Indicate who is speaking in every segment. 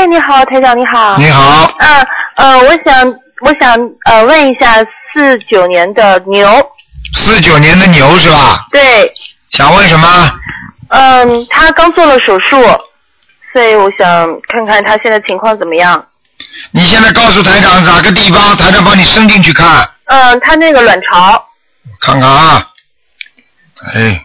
Speaker 1: 哎，你好，台长，你好。
Speaker 2: 你好。
Speaker 1: 我想问一下，49年的牛。
Speaker 2: 49年的牛是吧？
Speaker 1: 对。
Speaker 2: 想问什么？
Speaker 1: 他刚做了手术，所以我想看看他现在情况怎么样。
Speaker 2: 你现在告诉台长哪个地方，台长帮你伸进去看。
Speaker 1: 他那个卵巢。
Speaker 2: 看看啊。哎。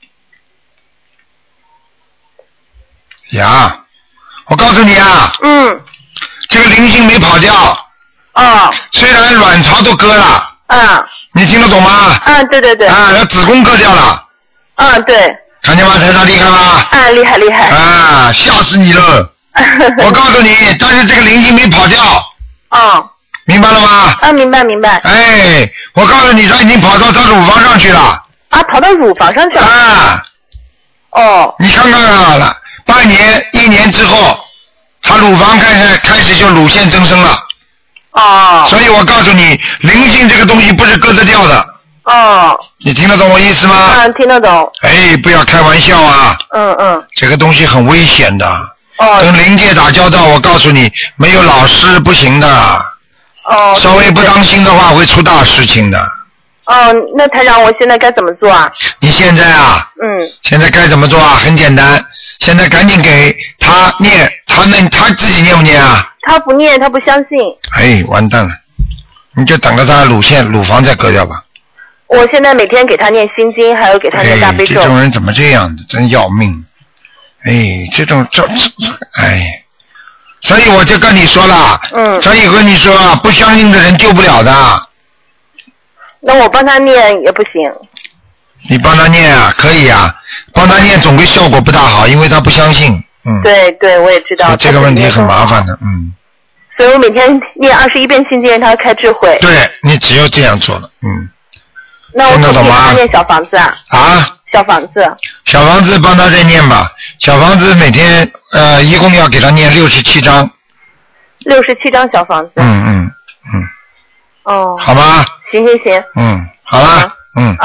Speaker 2: 呀，我告诉你啊。这个灵性没跑掉。虽然卵巢都割了。你听得懂吗？
Speaker 1: 对对对。
Speaker 2: 那子宫割掉了。
Speaker 1: 对。
Speaker 2: 看见吗？台长厉害吗？
Speaker 1: 厉害厉害。
Speaker 2: 吓死你了！我告诉你，但是这个灵性没跑掉。明白了吗？
Speaker 1: 明白明白。
Speaker 2: 哎，我告诉你，他已经跑到他乳房上去了。
Speaker 1: 跑到乳房上去了。
Speaker 2: 你看看啊，半年、1年之后，他乳房开始就乳腺增生了。所以我告诉你，灵性这个东西不是割得掉的。你听得懂我意思吗？
Speaker 1: 听得懂。
Speaker 2: 哎，不要开玩笑啊。这个东西很危险的。跟灵界打交道，我告诉你，没有老师不行的。稍微不当心的话，会出大事情的。
Speaker 1: 那台长，我现在该怎么做啊？
Speaker 2: 你现在啊？现在该怎么做啊？很简单，现在赶紧给他念，他自己念不念啊？
Speaker 1: 他不念，他不相信。
Speaker 2: 哎，完蛋了，你就等着他乳房再割掉吧。
Speaker 1: 我现在每天给他念心经，还有给他念大悲咒。
Speaker 2: 这种人怎么这样的，真要命！所以我就跟你说了，所以跟你说，不相信的人救不了的。
Speaker 1: 那我帮他念也不行。
Speaker 2: 你帮他念啊，可以啊，帮他念总归效果不大好，因为他不相信。
Speaker 1: 对对，我也知道。
Speaker 2: 这个问题很麻烦的，
Speaker 1: 所以我每天念21遍心经，让他开智慧。
Speaker 2: 对，你只有这样做了，
Speaker 1: 那我可不可以帮他念小房子啊？小房子
Speaker 2: 帮他再念吧。小房子每天一共要给他念67章。
Speaker 1: 67章小房子。
Speaker 2: 好吧。
Speaker 1: 行。
Speaker 2: 好了。